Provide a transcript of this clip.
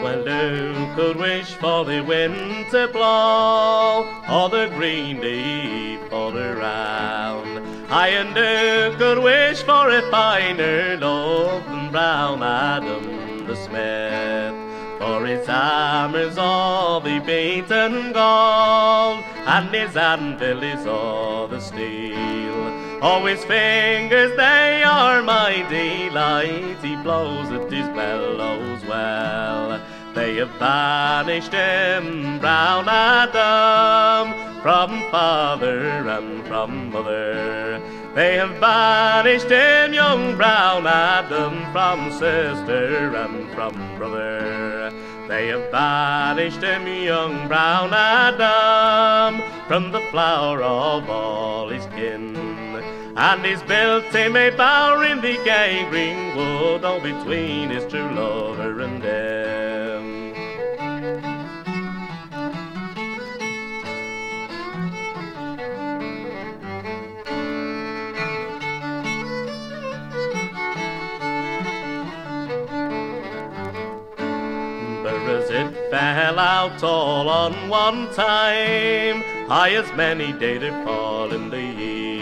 Well, who could wish for the wind to blow, or the green leaf all around? I and who could wish for a finer love than brown Adam the smith? For his hammer's all the beaten gold, and his anvil is all the steel. Oh, his fingers, they are mighty light, he blows at his bellows well. They have banished him, brown Adam, from father and from mother. They have banished him, young brown Adam, from sister and from brother. They have banished him, young brown Adam, from the flower of all his kin. And he's built him a bower in the gay green wood, all between his true lover and him. As it fell out all on one time, high as many did it fall in the year.